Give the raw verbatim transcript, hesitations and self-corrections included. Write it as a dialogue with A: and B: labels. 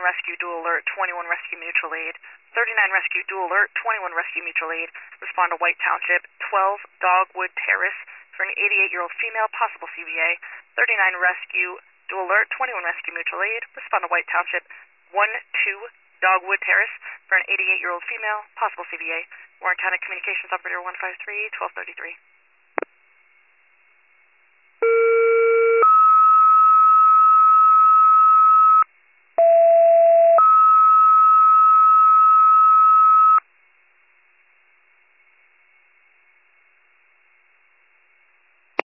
A: Rescue Dual Alert, twenty-one Rescue Mutual Aid. thirty-nine Rescue Dual Alert, twenty-one Rescue Mutual Aid. Respond to White Township, twelve Dogwood Terrace for an eighty-eight-year-old female, possible C V A. thirty-nine Rescue Dual Alert, twenty-one Rescue Mutual Aid. Respond to White Township, one two Dogwood Terrace for an eighty-eight-year-old female, possible C V A. Warren County Communications Operator one five three, twelve thirty-three.